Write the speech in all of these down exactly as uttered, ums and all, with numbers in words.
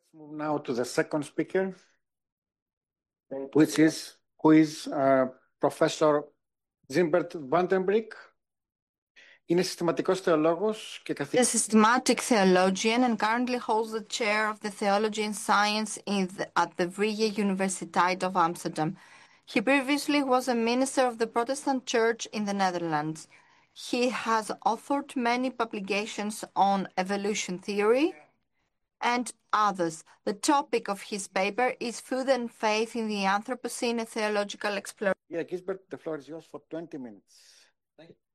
Let's move now to the second speaker, which is who is uh, Professor Zimbert Vandenbrik. Είναι συστηματικός θεολόγος και A καθηγητής. systematic theologian and currently holds the chair of the theology and science in the, at the Vrije Universiteit of Amsterdam. He previously was a minister of the Protestant Church in the Netherlands. He has authored many publications on evolution theory and others. The topic of his paper is Food and Faith in the Anthropocene, a Theological Exploration. Yeah, Gisbert, the floor is yours for twenty minutes. Thank you.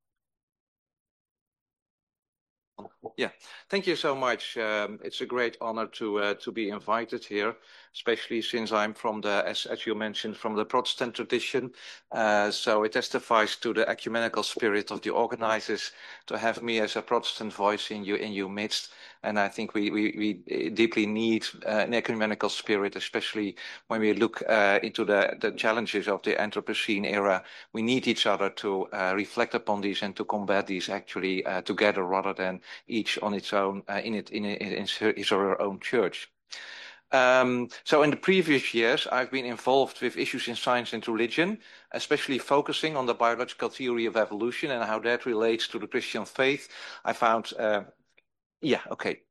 Yeah, thank you so much. Um, it's a great honor to uh, to be invited here, especially since I'm from the, as, as you mentioned, from the Protestant tradition. Uh, so it testifies to the ecumenical spirit of the organizers to have me as a Protestant voice in you in your midst. And I think we we, we deeply need uh, an ecumenical spirit, especially when we look uh, into the the challenges of the Anthropocene era. We need each other to uh, reflect upon these and to combat these actually uh, together rather than each on its own, uh, in it in, in his or her own church. Um, so in the previous years, I've been involved with issues in science and religion, especially focusing on the biological theory of evolution and how that relates to the Christian faith. I found, uh, yeah, okay.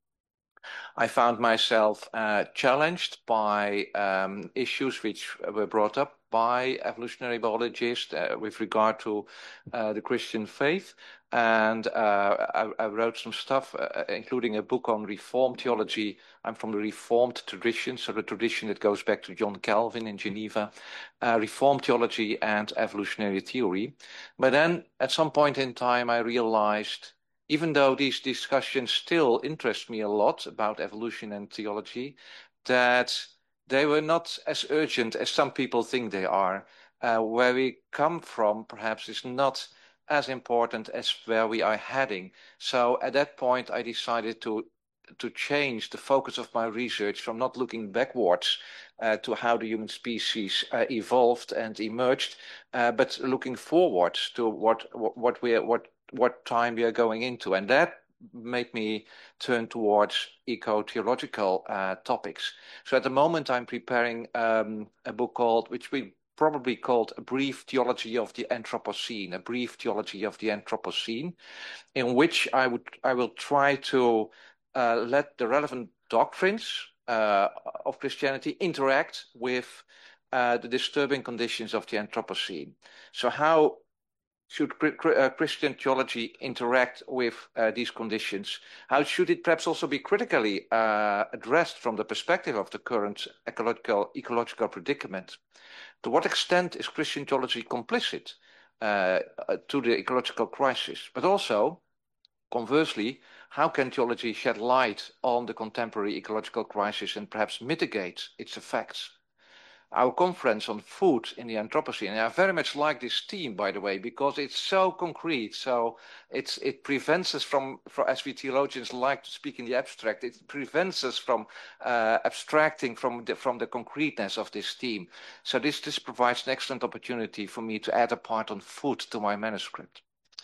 I found myself uh, challenged by um, issues which were brought up by evolutionary biologists uh, with regard to uh, the Christian faith. And uh, I, I wrote some stuff, uh, including a book on Reformed theology. I'm from the Reformed tradition, so the tradition that goes back to John Calvin in Geneva, uh, Reformed theology and evolutionary theory. But then at some point in time, I realized, even though these discussions still interest me a lot about evolution and theology, that they were not as urgent as some people think they are. Uh, where we come from, perhaps, is not as important as where we are heading. So at that point, I decided to to change the focus of my research from not looking backwards uh, to how the human species uh, evolved and emerged, uh, but looking forward to what what we what what time we are going into. And that made me turn towards eco-theological uh, topics. So at the moment, I'm preparing um, a book called, which we probably called A Brief Theology of the Anthropocene, A Brief Theology of the Anthropocene, in which I would I will try to uh, let the relevant doctrines uh, of Christianity interact with uh, the disturbing conditions of the Anthropocene. So how should uh, Christian theology interact with uh, these conditions? How should it perhaps also be critically uh, addressed from the perspective of the current ecological, ecological predicament? To what extent is Christian theology complicit uh, to the ecological crisis? But also, conversely, how can theology shed light on the contemporary ecological crisis and perhaps mitigate its effects? Our conference on food in the Anthropocene, and I very much like this theme, by the way, because it's so concrete. So it's it prevents us from, for, as we theologians like to speak in the abstract, it prevents us from uh, abstracting from the, from the concreteness of this theme. So this this provides an excellent opportunity for me to add a part on food to my manuscript.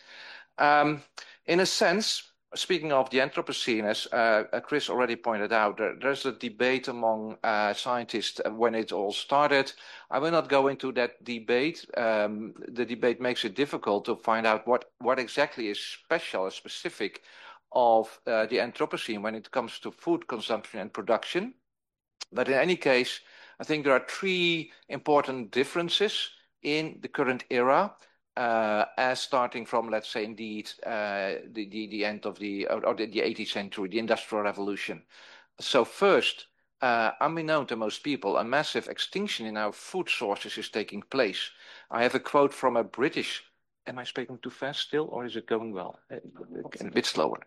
Um, in a sense, speaking of the Anthropocene, as uh, Chris already pointed out, there, there's a debate among uh, scientists when it all started. I will not go into that debate. Um, the debate makes it difficult to find out what, what exactly is special or specific of uh, the Anthropocene when it comes to food consumption and production. But in any case, I think there are three important differences in the current era. Uh, as starting from, let's say, indeed, uh, the, the, the end of the, or the, the eighteenth century, the Industrial Revolution. So first, uh, unbeknown to most people, a massive extinction in our food sources is taking place. I have a quote from a British, am I speaking too fast still, or is it going well? A bit slower.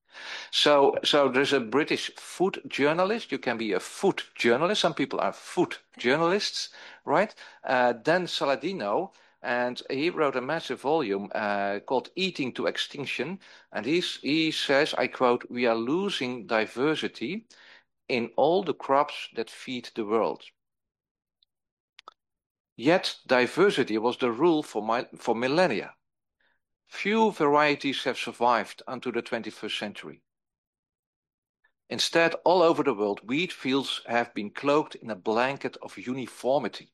So, so there's a British food journalist. You can be a food journalist. Some people are food journalists, right? Uh, Dan Saladino. And he wrote a massive volume uh, called Eating to Extinction. And he's, he says, I quote, "We are losing diversity in all the crops that feed the world. Yet diversity was the rule for, my, for millennia. Few varieties have survived until the twenty-first century. Instead, all over the world, wheat fields have been cloaked in a blanket of uniformity.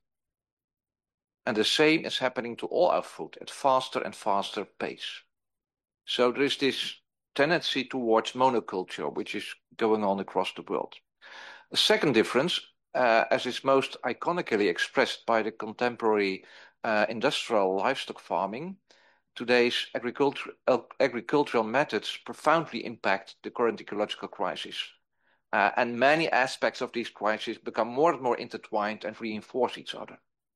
And the same is happening to all our food at faster and faster pace. So there is this tendency towards monoculture, which is going on across the world. The second difference, uh, as is most iconically expressed by the contemporary uh, industrial livestock farming, today's agriculture, uh, agricultural methods profoundly impact the current ecological crisis. Uh, and many aspects of these crises become more and more intertwined and reinforce each other.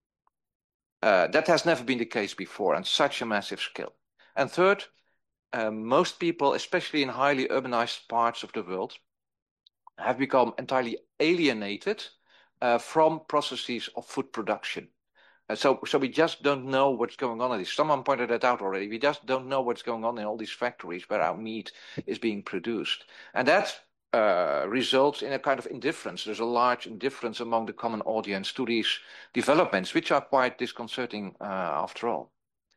Uh, that has never been the case before on such a massive scale. And third, uh, most people, especially in highly urbanized parts of the world, have become entirely alienated uh, from processes of food production. Uh, so, so we just don't know what's going on in this. Someone pointed that out already. We just don't know what's going on in all these factories where our meat is being produced. And that uh, results in a kind of indifference. There's a large indifference among the common audience to these developments, which are quite disconcerting uh, after all.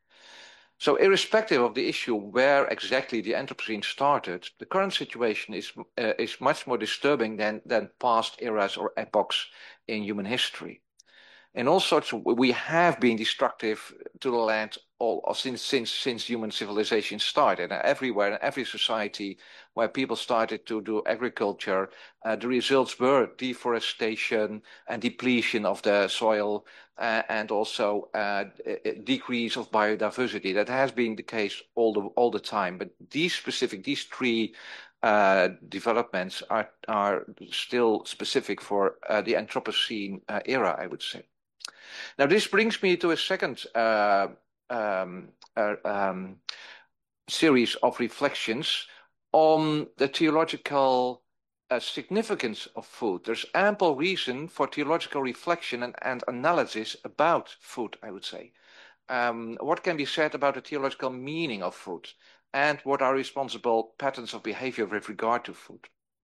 So irrespective of the issue where exactly the Anthropocene started, the current situation is, uh, is much more disturbing than, than past eras or epochs in human history. In all sorts of, we have been destructive to the land all since since since human civilization started. And everywhere in every society where people started to do agriculture, uh, the results were deforestation and depletion of the soil, uh, and also uh, decrease of biodiversity. That has been the case all the all the time. But these specific, these three uh, developments are are still specific for uh, the Anthropocene uh, era, I would say. Now, this brings me to a second uh, um, uh, um, series of reflections on the theological uh, significance of food. There's ample reason for theological reflection and, and analysis about food, I would say. Um, what can be said about the theological meaning of food, and what are responsible patterns of behavior with regard to food?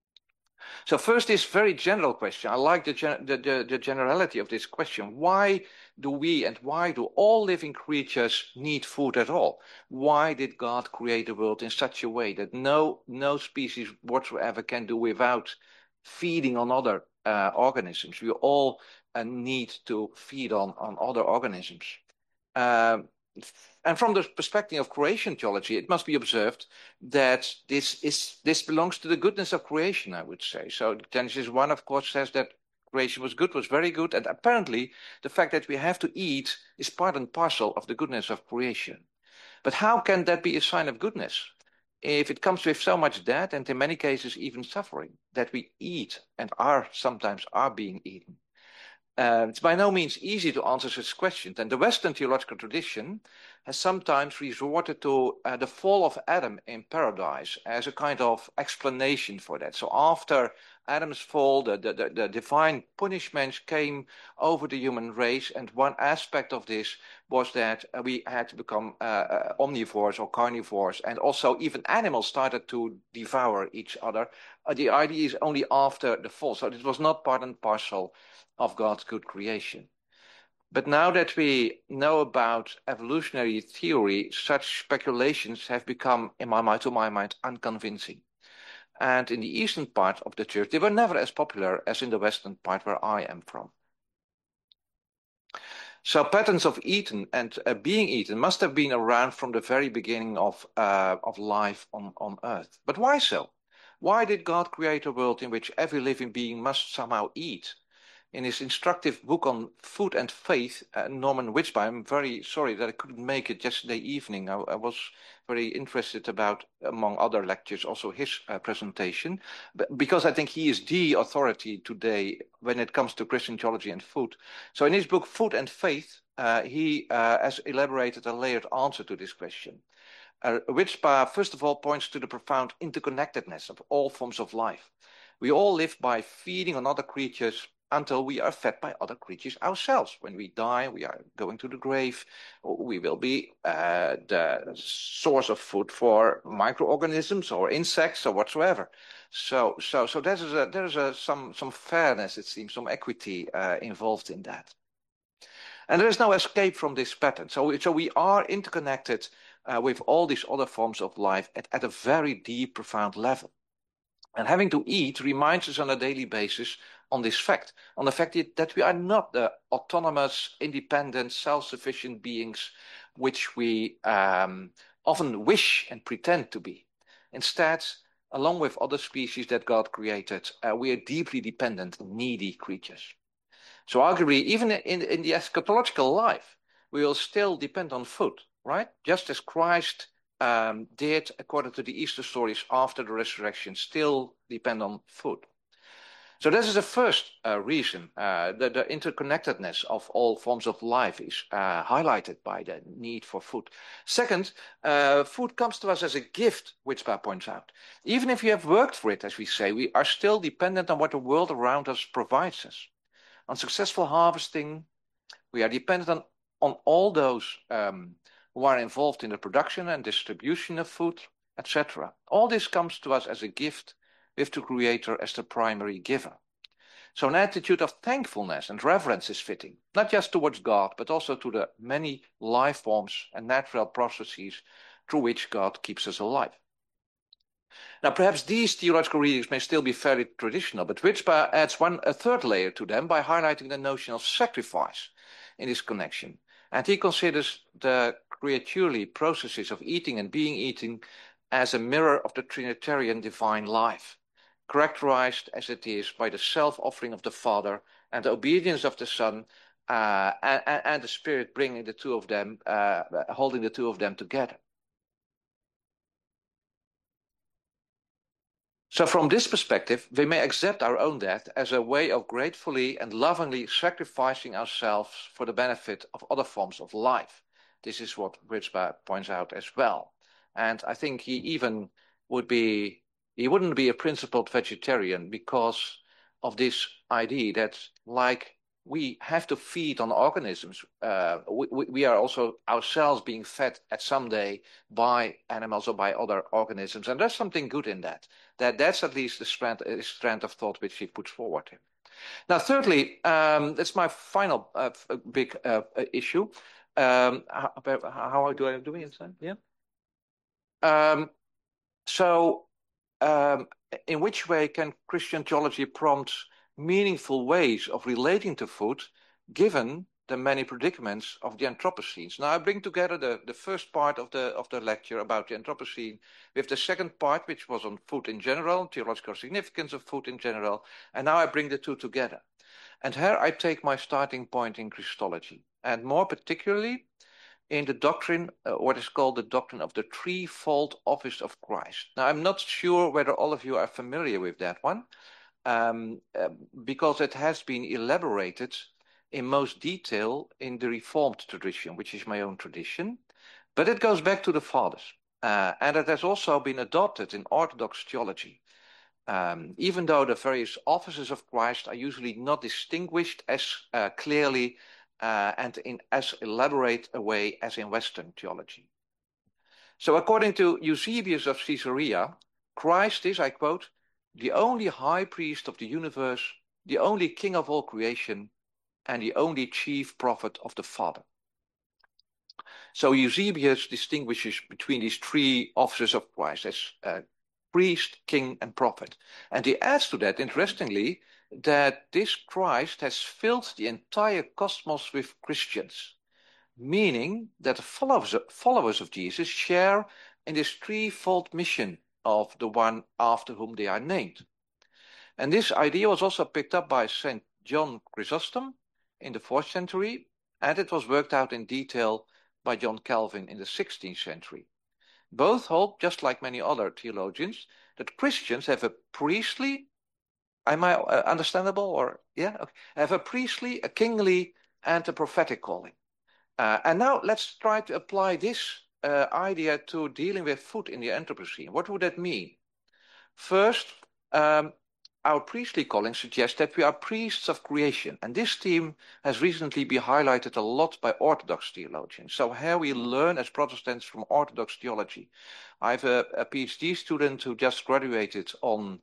So first, this very general question. I like the, gen the, the, the generality of this question. Why do we and why do all living creatures need food at all? Why did God create the world in such a way that no, no species whatsoever can do without feeding on other uh, organisms? We all uh, need to feed on, on other organisms. Uh, And from the perspective of creation theology, it must be observed that this is this belongs to the goodness of creation, I would say. So Genesis one, of course, says that creation was good, was very good, and apparently the fact that we have to eat is part and parcel of the goodness of creation. But how can that be a sign of goodness if it comes with so much death and in many cases even suffering that we eat and are sometimes are being eaten? Uh, it's by no means easy to answer such questions, and the Western theological tradition has sometimes resorted to uh, the fall of Adam in paradise as a kind of explanation for that. So after Adam's fall, the, the, the, the divine punishments came over the human race, and one aspect of this was that uh, we had to become uh, uh, omnivores or carnivores, and also even animals started to devour each other. Uh, the idea is only after the fall, so it was not part and parcel of God's good creation. But now that we know about evolutionary theory, such speculations have become, in my mind, to my mind, unconvincing. And in the eastern part of the church, they were never as popular as in the western part where I am from. So patterns of eaten and uh, being eaten must have been around from the very beginning of, uh, of life on, on Earth. But why so? Why did God create a world in which every living being must somehow eat? In his instructive book on food and faith, uh, Norman Witzba, I'm very sorry that I couldn't make it yesterday evening. I, I was very interested about, among other lectures, also his uh, presentation, but because I think he is the authority today when it comes to Christian theology and food. So in his book, Food and Faith, uh, he uh, has elaborated a layered answer to this question. Uh, Witzba, first of all, points to the profound interconnectedness of all forms of life. We all live by feeding on other creatures until we are fed by other creatures ourselves. When we die, we are going to the grave. We will be uh, the source of food for microorganisms or insects or whatsoever. So, so, so there's a, there's a, some, some fairness, it seems, some equity uh, involved in that. And there is no escape from this pattern. So, so we are interconnected uh, with all these other forms of life at, at a very deep, profound level. And having to eat reminds us on a daily basis on this fact, on the fact that we are not the autonomous, independent, self-sufficient beings which we um, often wish and pretend to be. Instead, along with other species that God created, uh, we are deeply dependent, needy creatures. So arguably, even in, in the eschatological life, we will still depend on food, right? Just as Christ um, did, according to the Easter stories after the resurrection, still depend on food. So this is the first uh, reason. Uh, the, the interconnectedness of all forms of life is uh, highlighted by the need for food. Second, uh, food comes to us as a gift, Witzbar points out. Even if you have worked for it, as we say, we are still dependent on what the world around us provides us. On successful harvesting, we are dependent on, on all those um, who are involved in the production and distribution of food, et cetera. All this comes to us as a gift with the Creator as the primary giver. So an attitude of thankfulness and reverence is fitting, not just towards God, but also to the many life forms and natural processes through which God keeps us alive. Now, perhaps these theological readings may still be fairly traditional, but Witzbar adds one, a third layer to them by highlighting the notion of sacrifice in this connection. And he considers the creaturely processes of eating and being eaten as a mirror of the Trinitarian divine life, characterized as it is by the self-offering of the Father and the obedience of the Son, uh, and, and the Spirit bringing the two of them, uh, holding the two of them together. So from this perspective, we may accept our own death as a way of gratefully and lovingly sacrificing ourselves for the benefit of other forms of life. This is what Witzbar points out as well. And I think he even would be, he wouldn't be a principled vegetarian because of this idea that, like we have to feed on organisms, uh, we, we are also ourselves being fed at some day by animals or by other organisms. And there's something good in that. That that's at least the strand, uh, strand of thought which he puts forward here. Now, thirdly, um, that's my final uh, big uh, issue. Um, how, how do I do it? Yeah. Um, so, um, in which way can Christian theology prompt meaningful ways of relating to food, given the many predicaments of the Anthropocenes? Now, I bring together the, the first part of the of the lecture about the Anthropocene with the second part, which was on food in general, theological significance of food in general, and now I bring the two together. And here I take my starting point in Christology, and more particularly in the doctrine, uh, what is called the doctrine of the threefold office of Christ. Now, I'm not sure whether all of you are familiar with that one, um, uh, because it has been elaborated in most detail in the Reformed tradition, which is my own tradition, but it goes back to the Fathers, uh, and it has also been adopted in Orthodox theology, um, even though the various offices of Christ are usually not distinguished as uh, clearly uh, and in as elaborate a way as in Western theology. So according to Eusebius of Caesarea, Christ is, I quote, the only high priest of the universe, the only king of all creation, and the only chief prophet of the Father. So Eusebius distinguishes between these three offices of Christ as uh, priest, king, and prophet. And he adds to that, interestingly, that this Christ has filled the entire cosmos with Christians, meaning that the followers of, followers of Jesus share in this threefold mission of the one after whom they are named. And this idea was also picked up by Saint John Chrysostom in the fourth century, and it was worked out in detail by John Calvin in the sixteenth century. Both hold, just like many other theologians, that Christians have a priestly, am I uh, understandable, or yeah, okay, have a priestly, a kingly, and a prophetic calling. Uh, and now let's try to apply this uh, idea to dealing with food in the Anthropocene. What would that mean? First, um, our priestly calling suggests that we are priests of creation, and this theme has recently been highlighted a lot by Orthodox theologians. So here we learn as Protestants from Orthodox theology. I have a, a PhD student who just graduated on,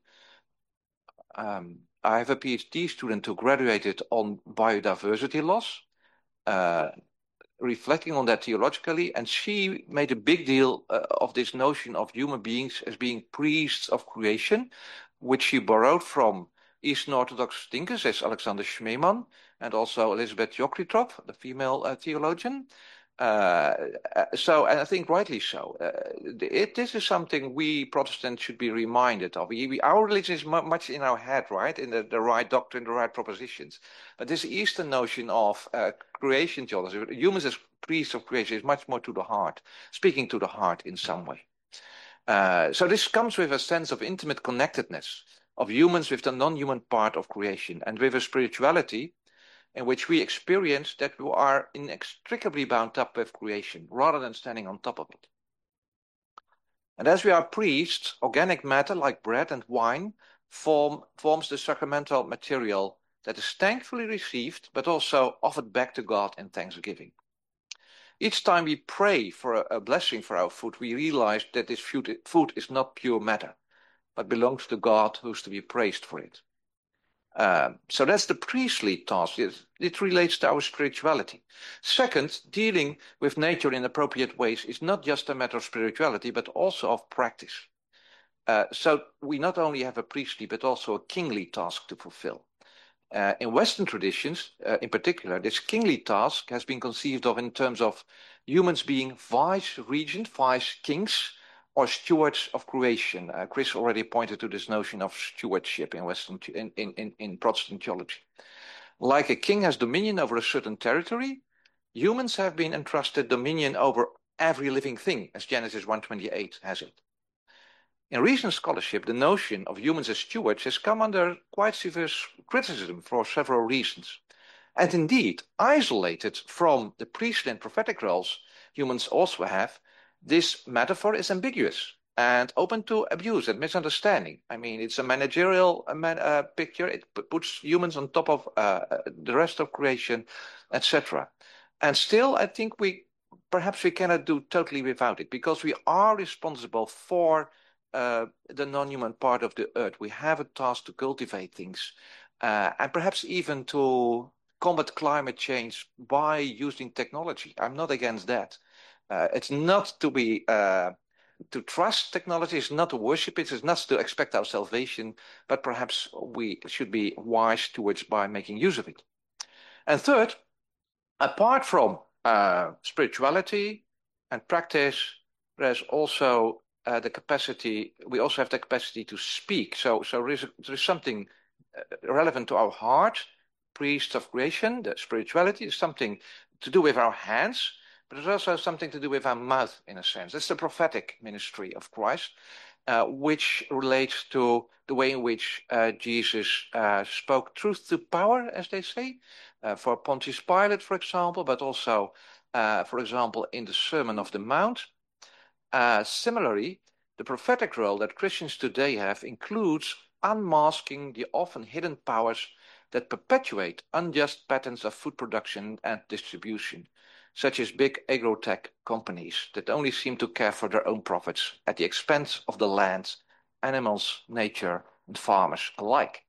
um, I have a PhD student who graduated on biodiversity loss, uh, reflecting on that theologically, and she made a big deal uh, of this notion of human beings as being priests of creation, which she borrowed from Eastern Orthodox thinkers as Alexander Schmemann and also Elizabeth Jocritrop, the female uh, theologian. Uh, so, and I think rightly so. Uh, it, this is something we Protestants should be reminded of. We, we, our religion is mu much in our head, right? In the, the right doctrine, the right propositions. But this Eastern notion of uh, creation theology, humans as priests of creation, is much more to the heart, speaking to the heart in some way. Uh, so this comes with a sense of intimate connectedness of humans with the non-human part of creation and with a spirituality in which we experience that we are inextricably bound up with creation rather than standing on top of it. And as we are priests, organic matter like bread and wine form, forms the sacramental material that is thankfully received but also offered back to God in thanksgiving. Each time we pray for a, a blessing for our food, we realize that this food, food is not pure matter, but belongs to God who's to be praised for it. Um, so that's the priestly task. It, it relates to our spirituality. Second, dealing with nature in appropriate ways is not just a matter of spirituality, but also of practice. Uh, so we not only have a priestly, but also a kingly task to fulfill. Uh, in Western traditions, uh, in particular, this kingly task has been conceived of in terms of humans being vice-regent, vice-kings, or stewards of creation. Uh, Chris already pointed to this notion of stewardship in Western in, in, in Protestant theology. Like a king has dominion over a certain territory, humans have been entrusted dominion over every living thing, as Genesis one twenty-eight has it. In recent scholarship, the notion of humans as stewards has come under quite severe criticism for several reasons. And indeed, isolated from the priestly and prophetic roles humans also have, this metaphor is ambiguous and open to abuse and misunderstanding. I mean, it's a managerial uh, man, uh, picture. It puts humans on top of uh, the rest of creation, et cetera. And still, I think we perhaps we cannot do totally without it, because we are responsible for uh, the non-human part of the earth. We have a task to cultivate things, uh, and perhaps even to combat climate change by using technology. I'm not against that. Uh, it's not to be uh, to trust technology, it's not to worship it, it's not to expect our salvation, but perhaps we should be wise towards by making use of it. And third, apart from uh, spirituality and practice, there's also uh, the capacity, we also have the capacity to speak. So, so there is, there is something relevant to our heart, priests of creation. The spirituality is something to do with our hands, but it's also something to do with our mouth, in a sense. It's the prophetic ministry of Christ, uh, which relates to the way in which uh, Jesus uh, spoke truth to power, as they say, uh, for Pontius Pilate, for example, but also, uh, for example, in the Sermon of the Mount. Uh, similarly, the prophetic role that Christians today have includes unmasking the often hidden powers that perpetuate unjust patterns of food production and distribution, such as big agrotech companies that only seem to care for their own profits at the expense of the land, animals, nature, and farmers alike.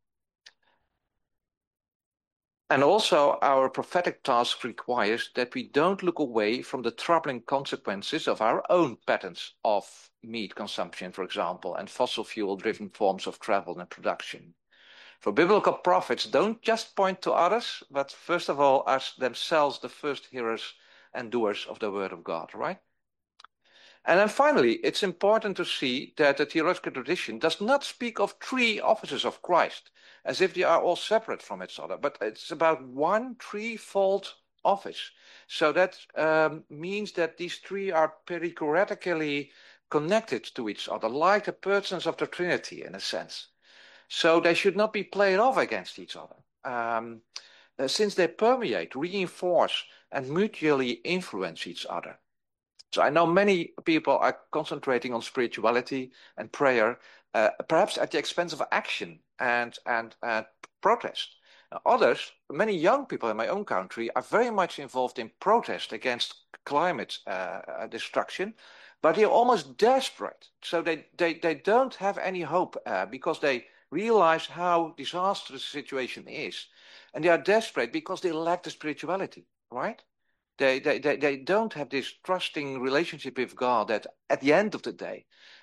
And also, our prophetic task requires that we don't look away from the troubling consequences of our own patterns of meat consumption, for example, and fossil fuel-driven forms of travel and production. For biblical prophets don't just point to others, but first of all are themselves the first hearers and doers of the word of God, right? And then finally, it's important to see that the theological tradition does not speak of three offices of Christ, as if they are all separate from each other, but it's about one threefold office. So that um, means that these three are perichoretically connected to each other, like the persons of the Trinity, in a sense. So they should not be played off against each other, um, uh, since they permeate, reinforce, and mutually influence each other. So I know many people are concentrating on spirituality and prayer, uh, perhaps at the expense of action and, and uh, protest. Now, others, many young people in my own country, are very much involved in protest against climate uh, destruction, but they're almost desperate. So they, they, they don't have any hope uh, because they realize how disastrous the situation is. And they are desperate because they lack the spirituality, right? They, they, they, they don't have this trusting relationship with God that at the end of the day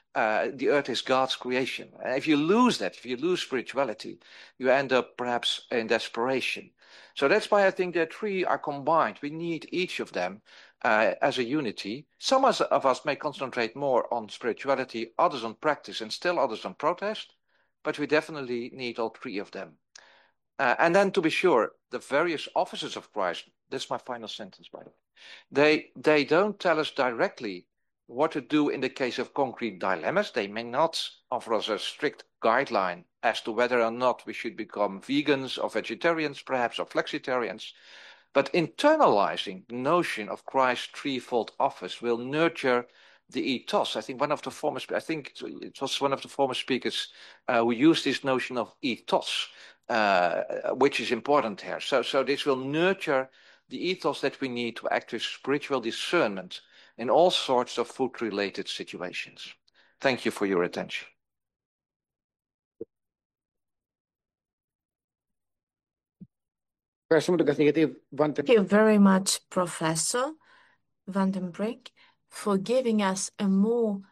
uh, the earth is God's creation. And if you lose that, if you lose spirituality, you end up perhaps in desperation. So that's why I think the three are combined. We need each of them uh, as a unity. Some of us may concentrate more on spirituality, others on practice, and still others on protest. But we definitely need all three of them. Uh, and then, to be sure, the various offices of Christ, this is my final sentence, by the way, they, they don't tell us directly what to do in the case of concrete dilemmas. They may not offer us a strict guideline as to whether or not we should become vegans or vegetarians, perhaps, or flexitarians. But internalizing the notion of Christ's threefold office will nurture the ethos. I think one of the former, I think it was one of the former speakers uh, who used this notion of ethos, uh, which is important here. So, so this will nurture the ethos that we need to act with spiritual discernment in all sorts of food-related situations. Thank you for your attention. Thank you very much, Professor Van den Brink, for giving us a more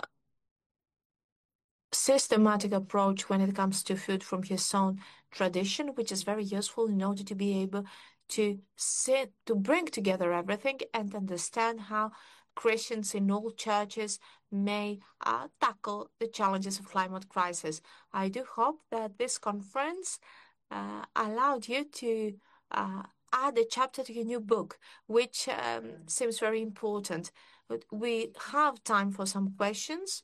systematic approach when it comes to food from his own tradition, which is very useful in order to be able to sit, to bring together everything and understand how Christians in all churches may uh, tackle the challenges of climate crisis. I do hope that this conference uh, allowed you to uh, add a chapter to your new book, which um, seems very important. But we have time for some questions.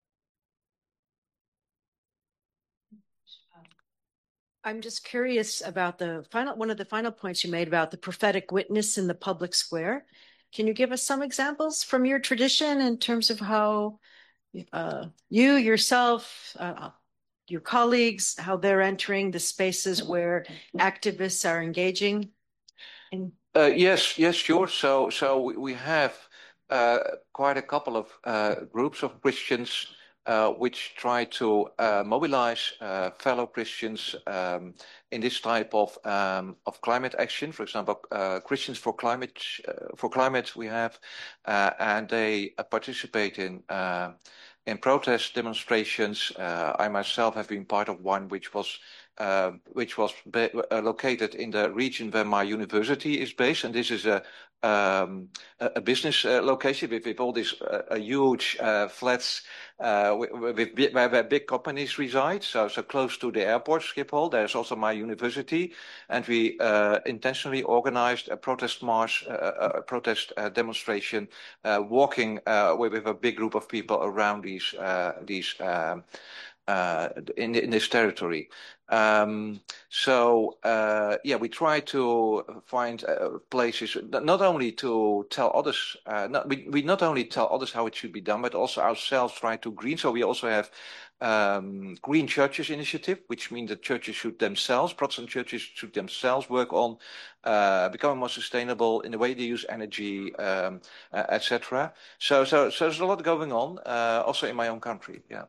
I'm just curious about the final, one of the final points you made about the prophetic witness in the public square. Can you give us some examples from your tradition in terms of how uh, you yourself, uh, your colleagues, how they're entering the spaces where activists are engaging? In- uh, yes, yes, sure. So, so we have uh, quite a couple of uh, groups of Christians Uh, which try to uh, mobilize uh, fellow Christians um, in this type of um, of climate action. For example, uh, Christians for Climate uh, for Climate we have, uh, and they uh, participate in uh, in protest demonstrations. Uh, I myself have been part of one, which was uh, which was uh, located in the region where my university is based, and this is a Um, a, a business uh, location with, with all these uh, huge uh, flats uh, with, with, where, where big companies reside, so, so close to the airport, Schiphol. There's also my university, and we uh, intentionally organized a protest march, uh, a protest uh, demonstration, uh, walking uh, with, with a big group of people around these uh, these um, uh, in, in this territory. Um, so, uh, yeah, we try to find uh, places, not only to tell others, uh, not, we, we not only tell others how it should be done, but also ourselves try to green. So we also have um, Green Churches Initiative, which means that churches should themselves, Protestant churches should themselves work on uh, becoming more sustainable in the way they use energy, um, uh, et cetera. So, so, so there's a lot going on, uh, also in my own country, yeah.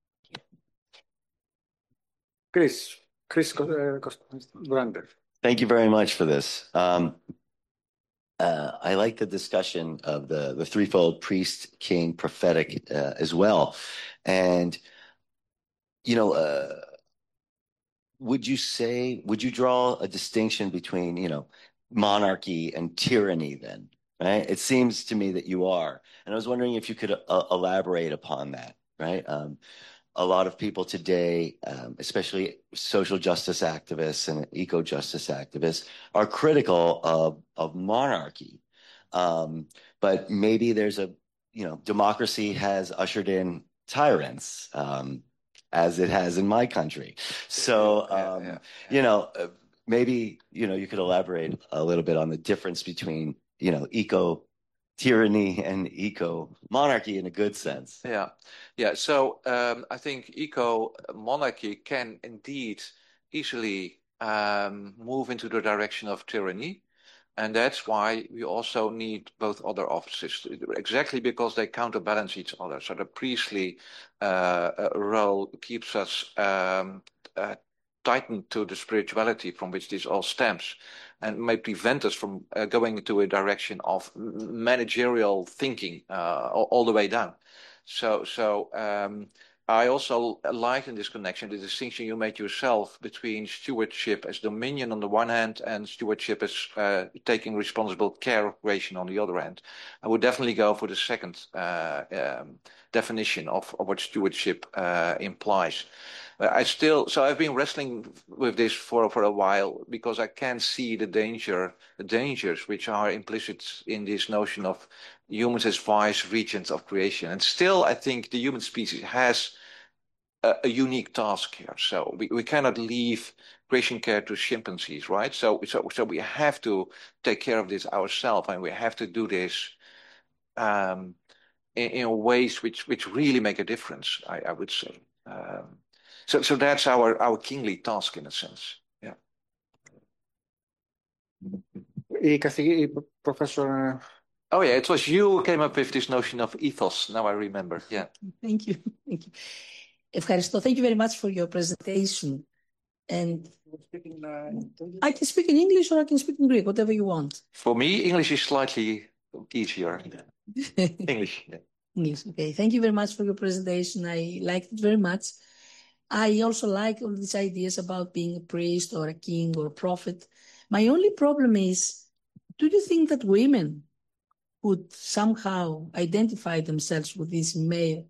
Chris, Chris uh, Brander. Thank you very much for this. Um, uh, I like the discussion of the, the threefold priest, king, prophetic uh, as well. And, you know, uh, would you say, would you draw a distinction between, you know, monarchy and tyranny then, right? It seems to me that you are. And I was wondering if you could uh, elaborate upon that, right? Um, A lot of people today, um, especially social justice activists and eco-justice activists, are critical of, of monarchy. Um, but maybe there's a, you know, democracy has ushered in tyrants, um, as it has in my country. So, um, yeah, yeah, yeah. you know, maybe, you know, you could elaborate a little bit on the difference between, you know, eco tyranny and eco-monarchy in a good sense. Yeah, yeah. So um, I think eco-monarchy can indeed easily um, move into the direction of tyranny. And that's why we also need both other offices, exactly because they counterbalance each other. So the priestly uh, role keeps us um, uh, tightened to the spirituality from which this all stems, and may prevent us from uh, going into a direction of managerial thinking uh, all, all the way down. So, so um, I also like in this connection the distinction you made yourself between stewardship as dominion on the one hand and stewardship as uh, taking responsible care of creation on the other hand. I would definitely go for the second uh, um, definition of, of what stewardship uh, implies. I still, so I've been wrestling with this for, for a while because I can see the danger, the dangers which are implicit in this notion of humans as vice regents of creation. And still, I think the human species has a, a unique task here. So we, we cannot leave creation care to chimpanzees, right? So, so, so we have to take care of this ourselves, and we have to do this um, in, in ways which, which really make a difference, I, I would say. Um, So, so that's our, our kingly task in a sense. Yeah. Η καθηγή, Professor. Oh yeah, it was you who came up with this notion of ethos. Now I remember. Yeah. Thank you. Thank you. Ευχαριστώ. Thank you very much for your presentation. And I can speak in English or I can speak in Greek, whatever you want. For me, English is slightly easier. English. Yeah. English. Okay. Thank you very much for your presentation. I liked it very much. I also like all these ideas about being a priest or a king or a prophet. My only problem is, do you think that women would somehow identify themselves with these male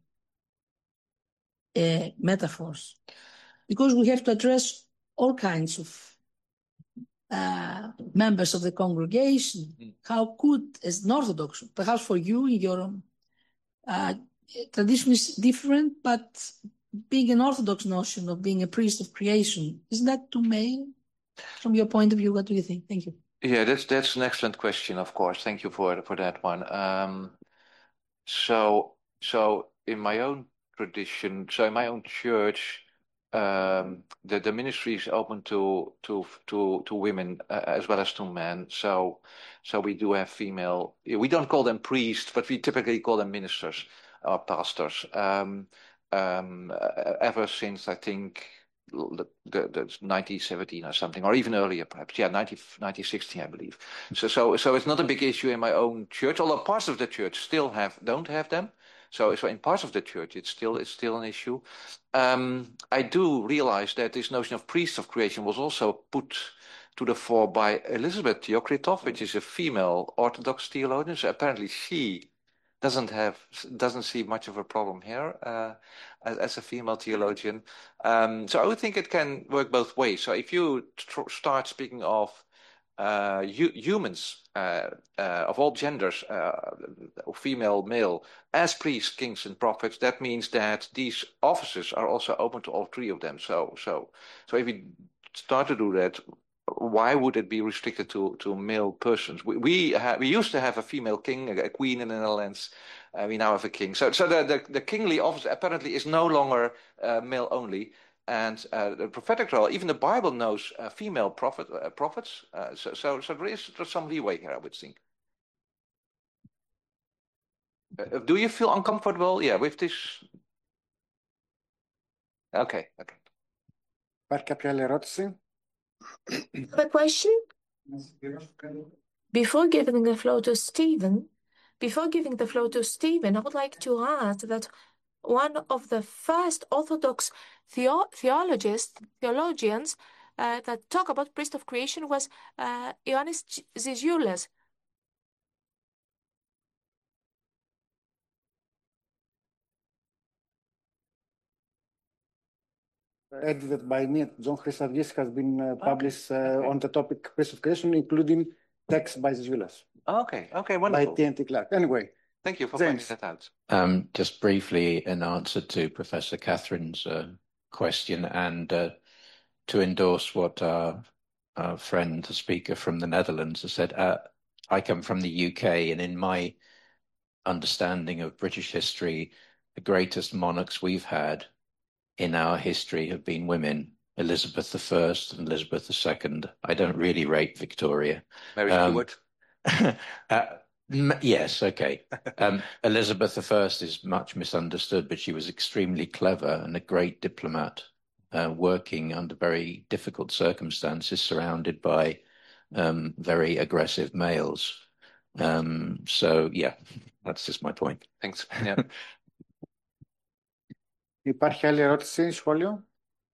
uh, metaphors? Because we have to address all kinds of uh, members of the congregation. Mm. How could, as an Orthodox, perhaps for you, your uh, tradition is different, but being an Orthodox notion of being a priest of creation, is that too male? From your point of view, what do you think? Thank you. Yeah, that's that's an excellent question, of course. Thank you for for that one. Um, so so in my own tradition, so in my own church, um, the the ministry is open to to to to women uh, as well as to men. So so we do have female. We don't call them priests, but we typically call them ministers or pastors. Um, Um, uh, ever since I think the, the, the nineteen seventeen or something, or even earlier perhaps. Yeah, nineteen sixteen, I believe. So, so, so it's not a big issue in my own church, although parts of the church still have don't have them. So, so in parts of the church, it's still it's still an issue. Um, I do realize that this notion of priest of creation was also put to the fore by Elizabeth Theokritov, which is a female Orthodox theologian. So apparently she doesn't have doesn't see much of a problem here uh, as, as a female theologian. Um, so I would think it can work both ways. So if you tr- start speaking of uh, hu- humans uh, uh, of all genders, uh, female, male, as priests, kings, and prophets, that means that these offices are also open to all three of them. So so so if we start to do that, why would it be restricted to, to male persons? We we, ha- we used to have a female king, a, a queen in the Netherlands. Uh, we now have a king. So so the, the, the kingly office apparently is no longer uh, male only. And uh, the prophetic role, even the Bible knows uh, female prophet, uh, prophets. Uh, so, so so there is there's some leeway here, I would think. Uh, do you feel uncomfortable? Yeah, with this? Okay, okay. Υπάρχει κάποια άλλη ερώτηση? A question? Before giving the floor to Stephen, before giving the floor to Stephen, I would like to add that one of the first Orthodox theo- theologists, theologians uh, that talk about priest of creation was uh, Ioannis Zizoulas. Edited by me, John Christadis, has been uh, published uh, okay. on the topic priest of creation, including text by Zizoulas. Okay, okay, wonderful. By T N T Clark. Anyway. Thank you for James. pointing that out. Um, just briefly, in answer to Professor Catherine's uh, question, and uh, to endorse what our, our friend, the speaker from the Netherlands, has said, uh, I come from the U K, and in my understanding of British history, the greatest monarchs we've had in our history have been women, Elizabeth the First and Elizabeth the Second. I don't really rate Victoria. Mary Stuart. Um, uh, Yes, okay. Um, Elizabeth the First is much misunderstood, but she was extremely clever and a great diplomat, uh, working under very difficult circumstances, surrounded by um, very aggressive males. Um, so, yeah, that's just my point. Thanks. Yeah. Υπάρχει άλλη ερώτηση, σχόλιο?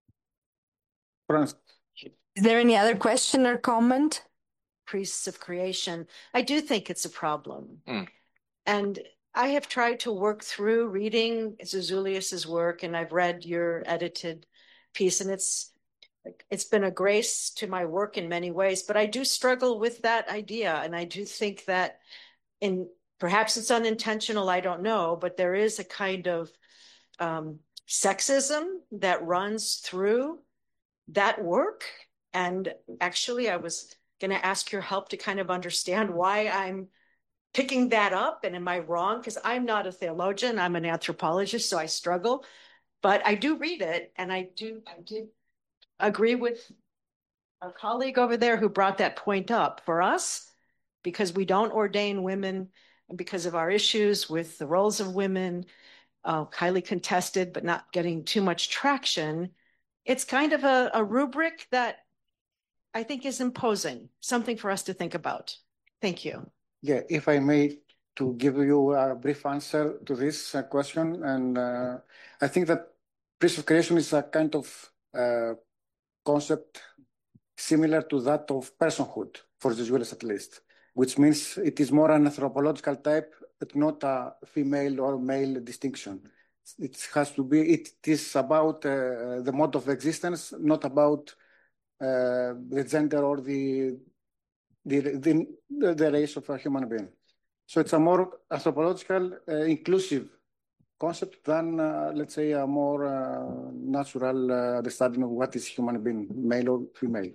Is there any other question or comment? Priests of creation. I do think it's a problem. Mm. And I have tried to work through reading Zuzulius's work, and I've read your edited piece, and it's it's been a grace to my work in many ways, but I do struggle with that idea. And I do think that in perhaps it's unintentional, I don't know, but there is a kind of um, sexism that runs through that work. And actually, I was going to ask your help to kind of understand why I'm picking that up. And am I wrong? Because I'm not a theologian, I'm an anthropologist, so I struggle. But I do read it, and I do, I did agree with our colleague over there who brought that point up. For us, because we don't ordain women, and because of our issues with the roles of women, uh, highly contested, but not getting too much traction, it's kind of a, a rubric that I think is imposing, something for us to think about. Thank you. Yeah, if I may, to give you a brief answer to this uh, question, and uh, I think that priest of creation is a kind of uh, concept similar to that of personhood, for the Jews at least, which means it is more an anthropological type, but not a female or male distinction. It has to be, it is about uh, the mode of existence, not about uh, the gender or the, the, the, the race of a human being. So it's a more anthropological, uh, inclusive concept than, uh, let's say, a more uh, natural uh, understanding of what is human being, male or female.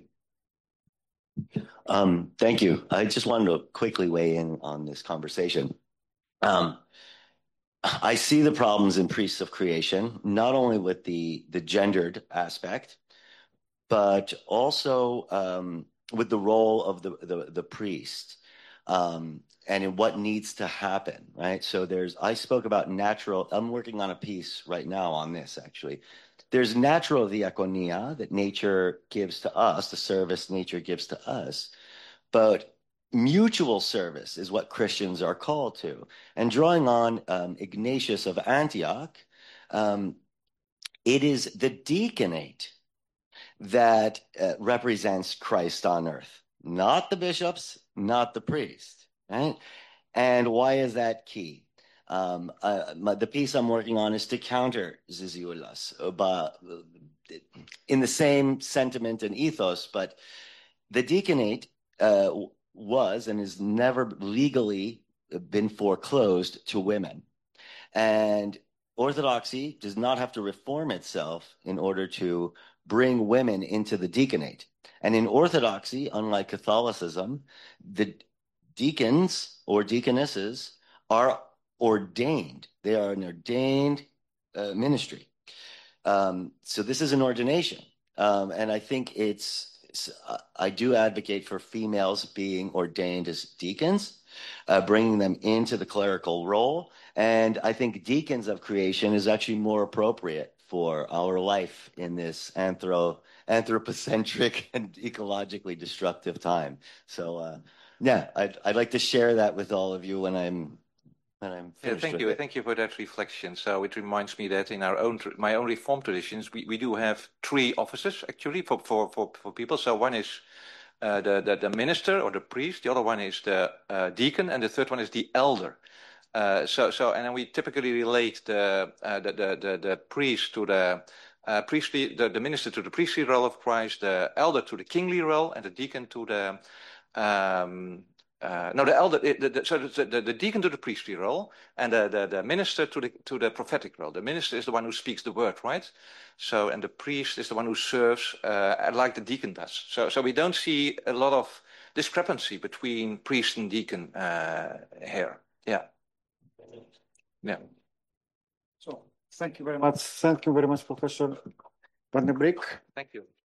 Um, thank you. I just wanted to quickly weigh in on this conversation. Um, I see the problems in priests of creation, not only with the, the gendered aspect, but also um, with the role of the, the, the priest um, and in what needs to happen, right? So there's, I spoke about natural, I'm working on a piece right now on this actually. There's natural diaconia that nature gives to us, the service nature gives to us, but mutual service is what Christians are called to. And drawing on um, Ignatius of Antioch, um, it is the deaconate that uh, represents Christ on earth, not the bishops, not the priest, right? And why is that key? Um, uh, my, the piece I'm working on is to counter Zizioulas, but in the same sentiment and ethos, but the deaconate uh, was and has never legally been foreclosed to women. And Orthodoxy does not have to reform itself in order to bring women into the deaconate. And in Orthodoxy, unlike Catholicism, the deacons or deaconesses are ordained. They are an ordained uh, ministry. Um, so this is an ordination. Um, and I think it's, it's uh, I do advocate for females being ordained as deacons, uh, bringing them into the clerical role. And I think deacons of creation is actually more appropriate for our life in this anthro anthropocentric and ecologically destructive time. So, uh, yeah, I'd, I'd like to share that with all of you when I'm when I'm finished. Yeah, thank you. It. Thank you for that reflection. So it reminds me that in our own, my own Reformed traditions, we, we do have three offices actually for for for, for people. So one is uh, the, the the minister or the priest. The other one is the uh, deacon, and the third one is the elder. Uh, so, so, and then we typically relate the uh, the, the the the priest to the uh, priestly, the, the minister to the priestly role of Christ, the elder to the kingly role, and the deacon to the um, uh, no, the elder, the, the, so the, the, the deacon to the priestly role, and the, the the minister to the to the prophetic role. The minister is the one who speaks the word, right? So, and the priest is the one who serves, uh, like the deacon does. So, so we don't see a lot of discrepancy between priest and deacon uh, here. Yeah. Yeah. So, thank you very much. Thank you very much, Professor Van den Brik. Thank you.